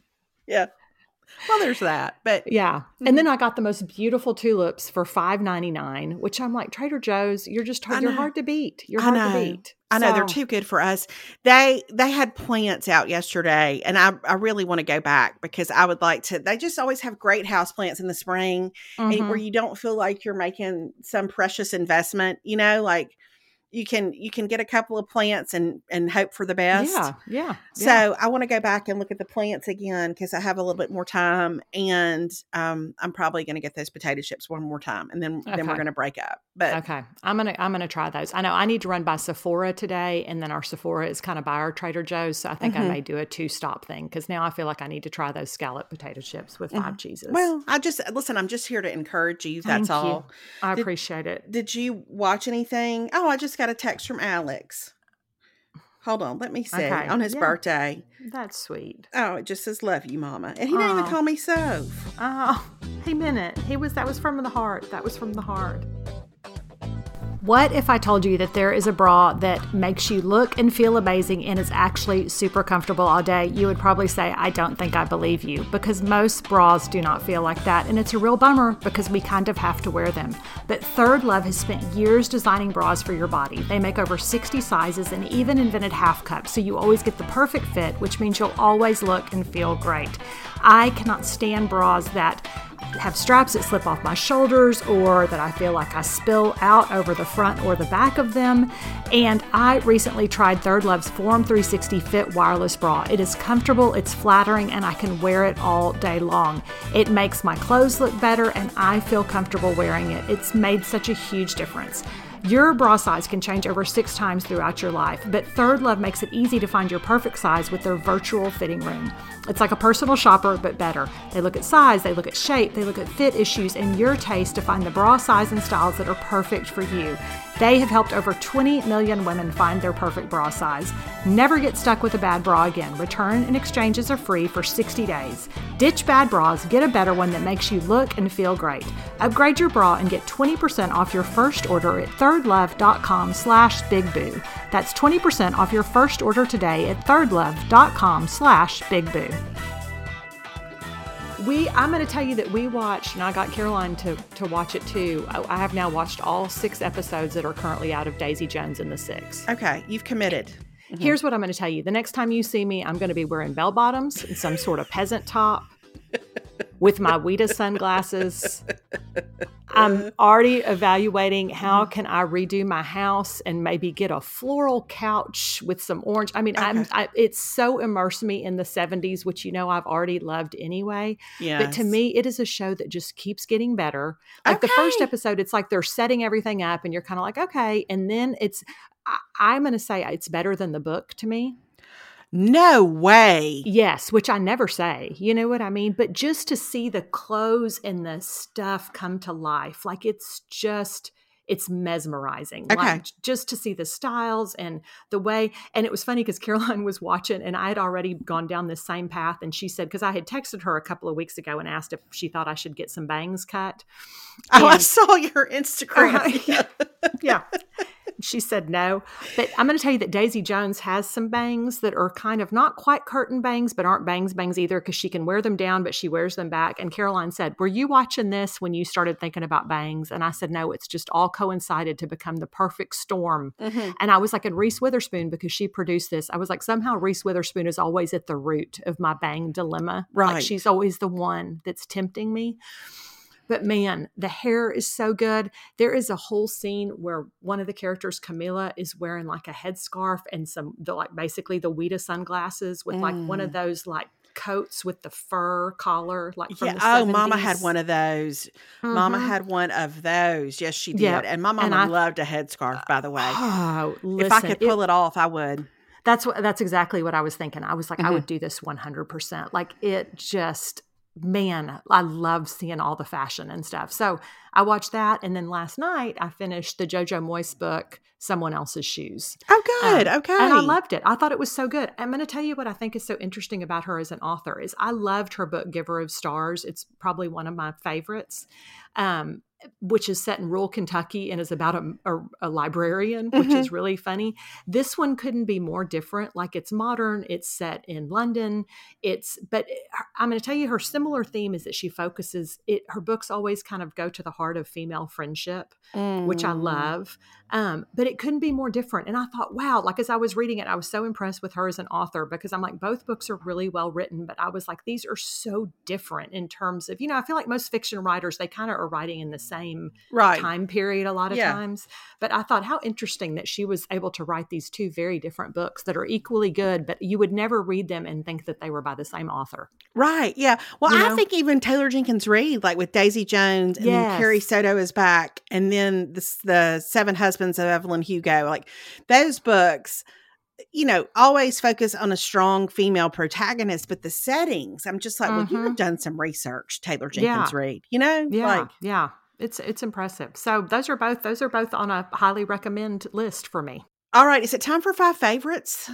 Yeah. Well, there's that, but yeah. Mm-hmm. And then I got the most beautiful tulips for five ninety-nine, which I'm like, Trader Joe's, you're just hard, you're hard to beat. You're hard to beat. I know so, they're too good for us. They they had plants out yesterday, and I I really want to go back because I would like to. They just always have great house plants in the spring, mm-hmm. and where you don't feel like you're making some precious investment. You know, like. You can you can get a couple of plants and, and hope for the best. Yeah, yeah. So yeah. I want to go back and look at the plants again because I have a little bit more time, and um, I'm probably going to get those potato chips one more time, and then okay. then we're going to break up. But okay, I'm gonna I'm gonna try those. I know I need to run by Sephora today, and then our Sephora is kind of by our Trader Joe's, so I think mm-hmm. I may do a two stop thing because now I feel like I need to try those scallop potato chips with mm-hmm. five cheeses. Well, I just listen. I'm just here to encourage you. That's Thank all. You. I did, appreciate it. Did you watch anything? Oh, I just got a text from Alex. Hold on, let me see. Okay. On his yeah. birthday. That's sweet. Oh, it just says "Love you, Mama," and he oh. didn't even call me Soph. Oh, he meant it. He was. That was from the heart. That was from the heart. What if I told you that there is a bra that makes you look and feel amazing and is actually super comfortable all day? You would probably say, I don't think I believe you, because most bras do not feel like that. And it's a real bummer because we kind of have to wear them. But Third Love has spent years designing bras for your body. They make over sixty sizes and even invented half cups, so you always get the perfect fit, which means you'll always look and feel great. I cannot stand bras that have straps that slip off my shoulders or that I feel like I spill out over the front or the back of them. And I recently tried Third Love's Form three sixty Fit Wireless Bra. It is comfortable, it's flattering, and I can wear it all day long. It makes my clothes look better and I feel comfortable wearing it. It's made such a huge difference. Your bra size can change over six times throughout your life, but Third Love makes it easy to find your perfect size with their virtual fitting room. It's like a personal shopper, but better. They look at size, they look at shape, they look at fit issues and your taste to find the bra size and styles that are perfect for you. They have helped over twenty million women find their perfect bra size. Never get stuck with a bad bra again. Return and exchanges are free for sixty days. Ditch bad bras, get a better one that makes you look and feel great. Upgrade your bra and get twenty percent off your first order at thirdlove.com slash bigboo. That's twenty percent off your first order today at thirdlove.com slash bigboo. We, I'm going to tell you that we watched, and I got Caroline to, to watch it too. I, I have now watched all six episodes that are currently out of Daisy Jones and the Six. Okay, you've committed. Mm-hmm. Here's what I'm going to tell you. The next time you see me, I'm going to be wearing bell bottoms and some sort of peasant top with my Weta sunglasses. I'm already evaluating how can I redo my house and maybe get a floral couch with some orange. I mean, okay. I'm, I, it's so immersed me in the seventies, which, you know, I've already loved anyway. Yes. But to me, it is a show that just keeps getting better. Like okay. the first episode, it's like they're setting everything up and you're kind of like, okay. And then it's, I, I'm going to say it's better than the book to me. No way. Yes, which I never say. You know what I mean? But just to see the clothes and the stuff come to life, like it's just, it's mesmerizing. Okay. Like just to see the styles and the way. And it was funny because Caroline was watching and I had already gone down this same path. And she said, because I had texted her a couple of weeks ago and asked if she thought I should get some bangs cut. Oh, and, I saw your Instagram. Uh, yeah. She said no. But I'm going to tell you that Daisy Jones has some bangs that are kind of not quite curtain bangs, but aren't bangs bangs either because she can wear them down, but she wears them back. And Caroline said, were you watching this when you started thinking about bangs? And I said, no, it's just all coincided to become the perfect storm. Mm-hmm. And I was like, and Reese Witherspoon, because she produced this, I was like, somehow Reese Witherspoon is always at the root of my bang dilemma. Right. Like she's always the one that's tempting me. But man, the hair is so good. There is a whole scene where one of the characters, Camilla, is wearing like a headscarf and some, the, like basically the Weta sunglasses with mm. like one of those like coats with the fur collar, like from yeah. the seventies. Oh, Mama had one of those. Mm-hmm. Mama had one of those. Yes, she did. Yeah. And my mama and I, loved a headscarf, by the way. Oh, listen, if I could pull it, it off, I would. That's what. That's exactly what I was thinking. I was like, mm-hmm. I would do this one hundred percent. Like it just. Man, I love seeing all the fashion and stuff. So I watched that. And then last night I finished the JoJo Moyes book, Someone Else's Shoes. Oh, good. Um, okay. And I loved it. I thought it was so good. I'm going to tell you what I think is so interesting about her as an author is I loved her book, Giver of Stars. It's probably one of my favorites. Um, which is set in rural Kentucky and is about a, a, a librarian, which Mm-hmm. is really funny. This one couldn't be more different. Like, it's modern, it's set in London. It's, but I'm going to tell you, her similar theme is that she focuses it. Her books always kind of go to the heart of female friendship, Mm. which I love. Um, but it couldn't be more different. And I thought, wow, like as I was reading it, I was so impressed with her as an author, because I'm like, both books are really well written, but I was like, these are so different in terms of, you know, I feel like most fiction writers, they kind of are writing in the same Right. time period a lot of Yeah. times. But I thought, how interesting that she was able to write these two very different books that are equally good, but you would never read them and think that they were by the same author. Right. Yeah. Well, You I know? think even Taylor Jenkins Reid, like with Daisy Jones, and then Yes. Carrie Soto is back, and then the, the Seven Husbands of Evelyn Hugo, like those books, you know, always focus on a strong female protagonist, but the settings, I'm just like, well, you have done some research, Taylor Jenkins Yeah. Reid, you know? Yeah. Like, yeah. It's, it's impressive. So those are both, those are both on a highly recommend list for me. all right, is it time for five favorites?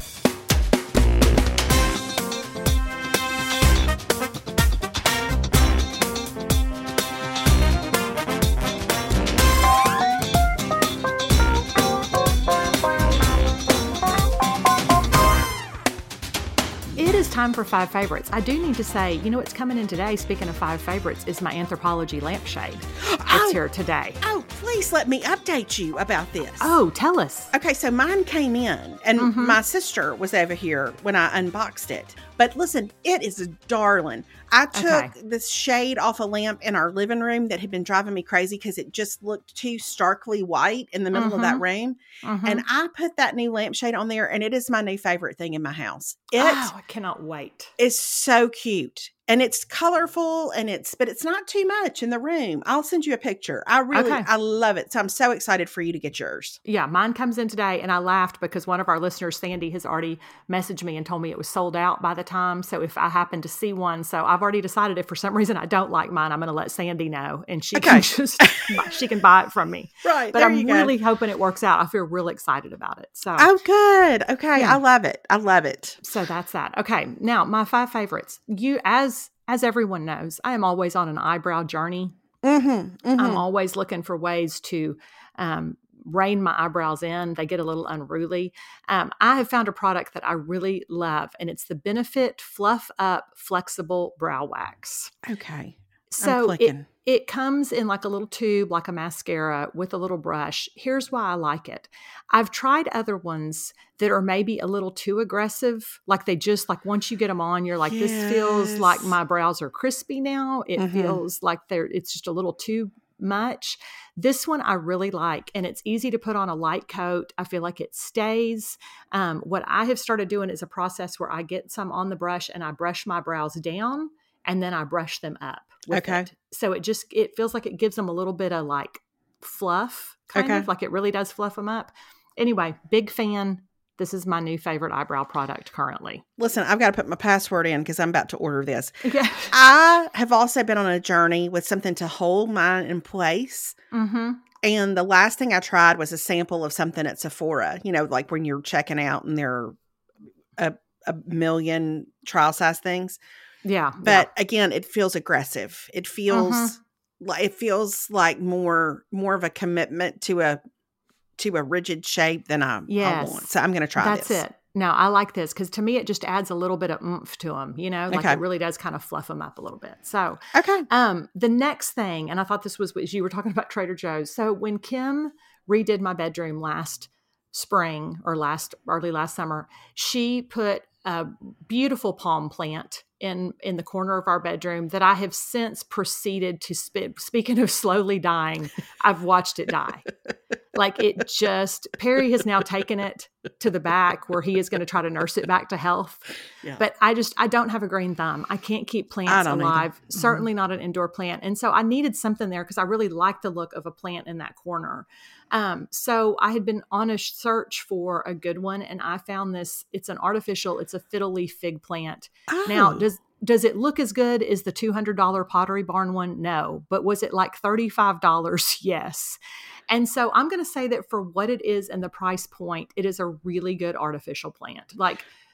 It is time for five favorites. I do need to say, you know what's coming in today, speaking of five favorites, is my Anthropologie lampshade. It's Oh. here today. Oh, please let me update you about this. Oh, tell us. Okay, so mine came in, and Mhm. my sister was over here when I unboxed it. But listen, it is a darling. I took Okay. this shade off a lamp in our living room that had been driving me crazy because it just looked too starkly white in the middle of that Mhm. room. Mhm. And I put that new lampshade on there, and it is my new favorite thing in my house. It Oh, I cannot wait. is so cute. And it's colorful, and it's, but it's not too much in the room. I'll send you a picture. I really, Okay. I love it. So I'm so excited for you to get yours. Yeah, mine comes in today, and I laughed because one of our listeners, Sandy, has already messaged me and told me it was sold out by the time. So if I happen to see one, so I've already decided if for some reason I don't like mine, I'm going to let Sandy know, and she Okay. can just she can buy it from me. Right. But there I'm you go. really hoping it works out. I feel real excited about it. So Oh, good. Okay. Yeah. I love it. I love it. So that's that. Okay. Now, my five favorites. You, as as everyone knows, I am always on an eyebrow journey. Mm-hmm. I'm always looking for ways to um, rein my eyebrows in. They get a little unruly. Um, I have found a product that I really love, and it's the Benefit Fluff Up Flexible Brow Wax. Okay. So it, clicking. it comes in like a little tube, like a mascara with a little brush. Here's why I like it. I've tried other ones that are maybe a little too aggressive. Like they just, like once you get them on, you're like, this feels like Yes. my brows are crispy now. It Mhm. feels like they're, it's just a little too much. This one I really like, and it's easy to put on a light coat. I feel like it stays. Um, what I have started doing is a process where I get some on the brush and I brush my brows down, and then I brush them up with Okay. it. So it just, it feels like it gives them a little bit of like fluff, kind Okay. of like it really does fluff them up. Anyway, big fan. This is my new favorite eyebrow product currently. Listen, I've got to put my password in because I'm about to order this. Yeah. I have also been on a journey with something to hold mine in place. Mm-hmm. And the last thing I tried was a sample of something at Sephora, you know, like when you're checking out and there are a, a million trial size things. Yeah. But again, it feels aggressive. It feels Mhm. like it feels like more more of a commitment to a to a rigid shape than I, Yes. I want. So I'm going to try That's this. it. No, I like this because to me it just adds a little bit of oomph to them. You know, like Okay. it really does kind of fluff them up a little bit. So, Okay. um, the next thing, and I thought this was as you were talking about Trader Joe's. So when Kim redid my bedroom last spring or last early last summer, she put a beautiful palm plant in in the corner of our bedroom that I have since proceeded to sp- speaking of slowly dying, I've watched it die. Like it just, Perry has now taken it to the back where he is going to try to nurse it back to health. Yeah. But I just, I don't have a green thumb. I can't keep I plants don't either. alive. Mhm. Certainly not an indoor plant. And so I needed something there because I really like the look of a plant in that corner. Um, so I had been on a search for a good one, and I found this. It's an artificial, it's a fiddle leaf fig plant. Oh. Now, does does it look as good as the two hundred dollars Pottery Barn one? No. But was it like thirty-five dollars? Yes. And so I'm going to say that for what it is and the price point, it is a really good artificial plant. Like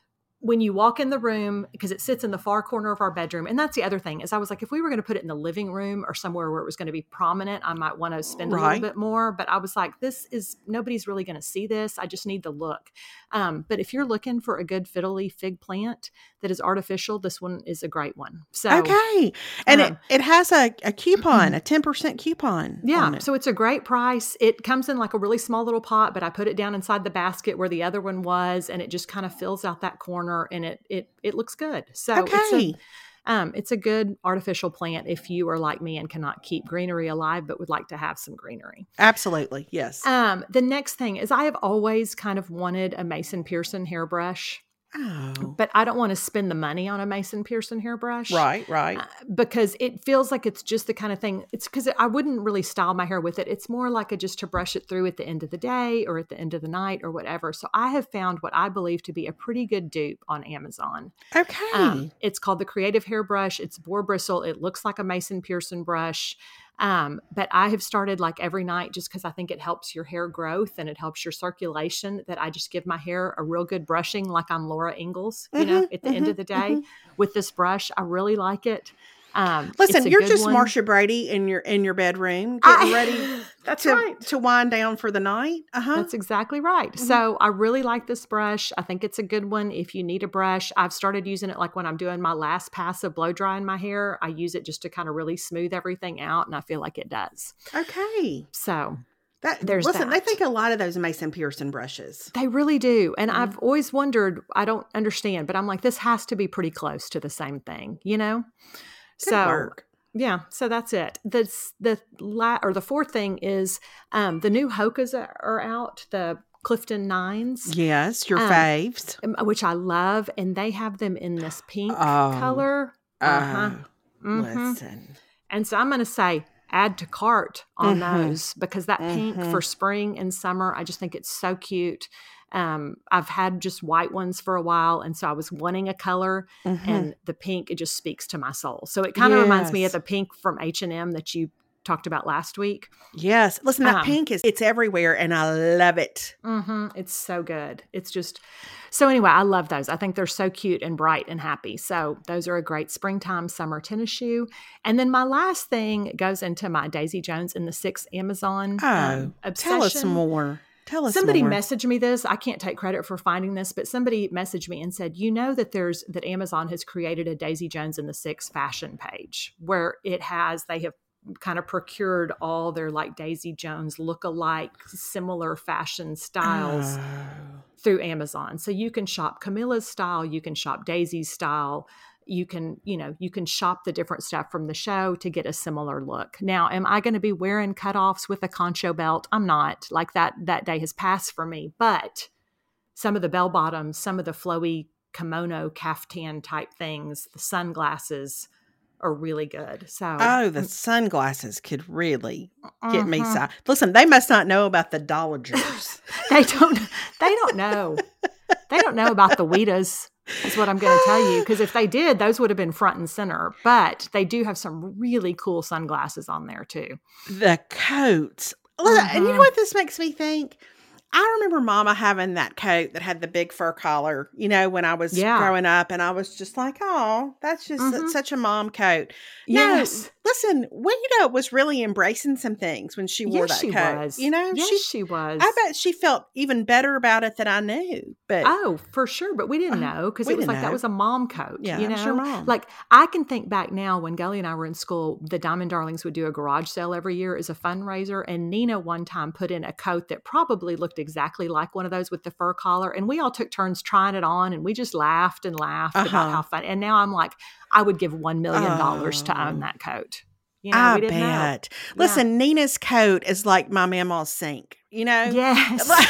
when you walk in the room, because it sits in the far corner of our bedroom. And that's the other thing is I was like, if we were going to put it in the living room or somewhere where it was going to be prominent, I might want to spend a Right. little bit more. But I was like, this is, nobody's really going to see this. I just need the look. Um, but if you're looking for a good fiddle leaf fig plant that is artificial, this one is a great one. So Okay. And um, it, it has a, a coupon, a ten percent coupon. yeah. on it. So it's a great price. It comes in like a really small little pot, but I put it down inside the basket where the other one was, and it just kind of fills out that corner, and it it it looks good. So Okay. it's a um it's a good artificial plant if you are like me and cannot keep greenery alive but would like to have some greenery. Absolutely. Yes. Um, the next thing is I have always kind of wanted a Mason Pearson hairbrush. Oh. But I don't want to spend the money on a Mason Pearson hairbrush. Right, right. Uh, because it feels like it's just the kind of thing, it's because I wouldn't really style my hair with it. It's more like a just to brush it through at the end of the day or at the end of the night or whatever. So I have found what I believe to be a pretty good dupe on Amazon. Okay. Um, it's called the Creative Hairbrush. It's boar bristle. It looks like a Mason Pearson brush. Um, but I have started like every night just because I think it helps your hair growth and it helps your circulation, that I just give my hair a real good brushing like I'm Laura Ingalls, you Mhm, know, at the end mhm, of the day mhm. with this brush. I really like it. Um, Listen, it's a you're good just one. Marsha Brady in your in your bedroom getting I- ready That's to, right. to wind down for the night. Uh-huh. That's exactly right. Mhm. So I really like this brush. I think it's a good one if you need a brush. I've started using it like when I'm doing my last pass of blow drying my hair. I use it just to kind of really smooth everything out, and I feel like it does. Okay. So That There's listen, that. they think a lot of those Mason Pearson brushes. they really do. And Mhm. I've always wondered, I don't understand, but I'm like, this has to be pretty close to the same thing, you know? Good so work. yeah, so that's it. The the la- or the fourth thing is um, the new Hokas are, are out, the Clifton Nines, Yes, your Um, faves. um, which I love, and they have them in this pink Oh, color. Uh-huh. Oh, Mhm. listen. And so I'm going to say add to cart on Mhm. those, because that pink Mhm. for spring and summer, I just think it's so cute. Um, I've had just white ones for a while, and so I was wanting a color, Mhm. and the pink, it just speaks to my soul. So it kind of reminds me of Yes. the pink from H and M that you talked about last week. Yes. Listen, that Um, pink is it's everywhere and I love it. hmm It's so good. It's just, so anyway, I love those. I think they're so cute and bright and happy. So those are a great springtime, summer tennis shoe. And then my last thing goes into my Daisy Jones and the Six Amazon Oh, um, obsession. tell us more. Tell us Somebody more. messaged me this. I can't take credit for finding this, but somebody messaged me and said, you know that there's that Amazon has created a Daisy Jones and the Six fashion page where it has, they have kind of procured all their like Daisy Jones look-alike similar fashion styles Oh. through Amazon. So you can shop Camilla's style, you can shop Daisy's style, you can, you know, you can shop the different stuff from the show to get a similar look. Now, am I going to be wearing cutoffs with a concho belt? I'm not. Like that that day has passed for me, but some of the bell bottoms, some of the flowy kimono caftan type things, the sunglasses are really good. So Oh, the sunglasses could really get me Mhm. side. Listen, they must not know about the Dollagers. they don't they don't know. They don't know about the Weetas, is what I'm going to tell you. Because if they did, those would have been front and center. But they do have some really cool sunglasses on there too. The coats. Listen, and you know Mhm. what this makes me think? I remember Mama having that coat that had the big fur collar, you know, when I was Yeah. growing up, and I was just like, oh, that's just Mhm. such a mom coat. Yes. No, listen, Weta was really embracing some things when she wore Yes, that she coat. was. You know, yes, she, she was. I bet she felt even better about it than I knew. But Oh, for sure. But we didn't Uh, know because we it was didn't like that know. was a mom coat. Yeah, you that know, was your mom. Like I can think back now when Gully and I were in school, the Diamond Darlings would do a garage sale every year as a fundraiser. And Nina one time put in a coat that probably looked exactly like one of those with the fur collar. And we all took turns trying it on, and we just laughed and laughed Uh-huh. about how fun. And now I'm like, I would give one million dollars to own Oh. that coat. You know, I we didn't know. bet. Listen, Nina's coat is like my mama's sink, you know? Yes. Like-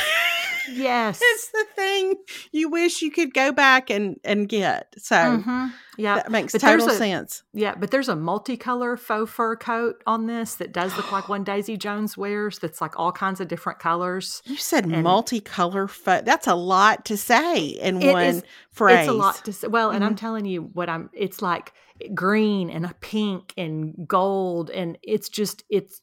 Yes. It's the thing you wish you could go back and, and get. So Mhm. Yeah. that makes But there's total a- sense. Yeah, but there's a multicolor faux fur coat on this that does look like one Daisy Jones wears that's like all kinds of different colors. You said And- multicolor. Fo- That's a lot to say in It one is- phrase. It's a lot to say. Well, and Mm-hmm. I'm telling you what I'm, it's like green and a pink and gold. And it's just, it's,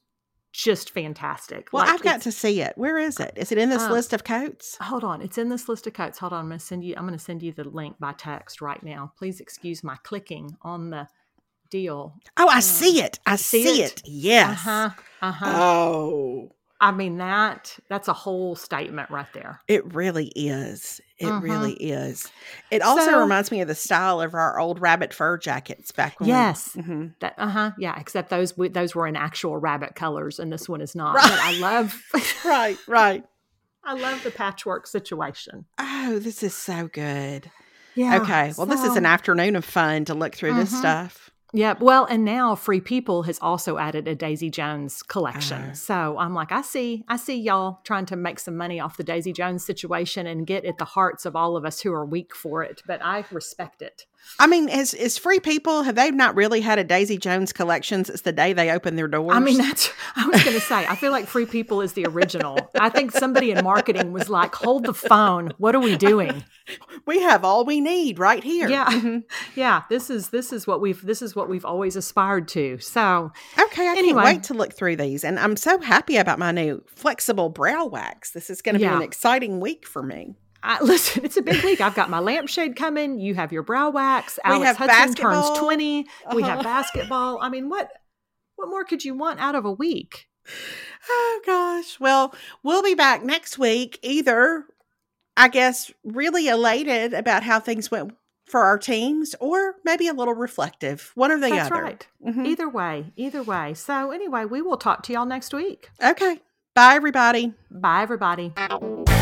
just fantastic. Well, Like, I've got it's- to see it. Where is it? Is it in this Um, list of coats? Hold on, it's in this list of coats. Hold on, I'm going to send you. I'm going to send you the link by text right now. Please excuse my clicking on the deal. Oh, I see it. I see see, it? it. Yes. Uh huh. Uh huh. Oh, I mean that that's a whole statement right there. it really is. It Mhm. really is. It also So- reminds me of the style of our old rabbit fur jackets back when. Yes. We, Mhm. That uh huh. Yeah. Except those w- those were in actual rabbit colors, and this one is not. Right. But I love Right. Right. I love the patchwork situation. Oh, this is so good. Yeah. Okay. Well, this is so- an afternoon of fun to look through this Mhm. stuff. Yeah, well, and now Free People has also added a Daisy Jones collection. Oh. So I'm like, I see, I see y'all trying to make some money off the Daisy Jones situation and get at the hearts of all of us who are weak for it. But I respect it. I mean, as as Free People, have they not really had a Daisy Jones collection since the day they opened their doors? I mean, that's, I was going to say, I feel like Free People is the original. I think somebody in marketing was like, hold the phone. What are we doing? we have all we need right here. Yeah. Mhm. Yeah. This is, this is what we've, this is what we've always aspired to. So Okay, I Anyway. can't wait to look through these. And I'm so happy about my new flexible brow wax. This is going to be Yeah. an exciting week for me. I, listen, it's a big week. I've got my lampshade coming. You have your brow wax. We Alex have Hudson basketball. turns twenty. We have Uh-huh. basketball. I mean, what what more could you want out of a week? Oh, gosh. Well, we'll be back next week, either, I guess, really elated about how things went for our teams, or maybe a little reflective. One or the That's other. right. Mhm. Either way, either way. So anyway, we will talk to y'all next week. Okay. Bye, everybody. Bye, everybody.